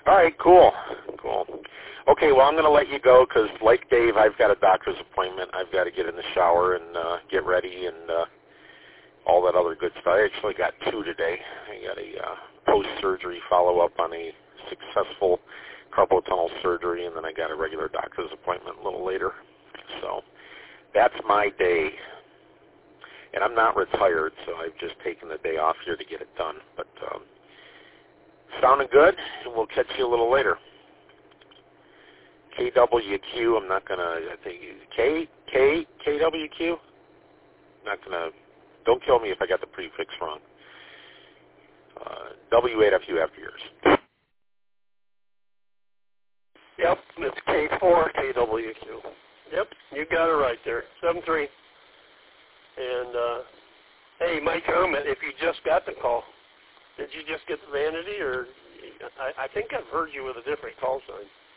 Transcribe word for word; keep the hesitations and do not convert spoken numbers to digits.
All right, cool, cool. Okay, well, I'm going to let you go because, like Dave, I've got a doctor's appointment. I've got to get in the shower and uh, get ready and uh, all that other good stuff. I actually got two today. I got a uh, post-surgery follow-up on a successful carpal tunnel surgery, and then I got a regular doctor's appointment a little later. So that's my day. And I'm not retired, so I've just taken the day off here to get it done. But um, sounding good, and we'll catch you a little later. K W Q, I'm not going to, I think, K, K, K W Q? Not going to, don't kill me if I got the prefix wrong. Uh, W eight F U after yours. Yep, it's K four K W Q. Yep, you got it right there, seven three. And, uh, hey, my comment, if you just got the call, did you just get the Vanity, or I, I think I've heard you with a different call sign.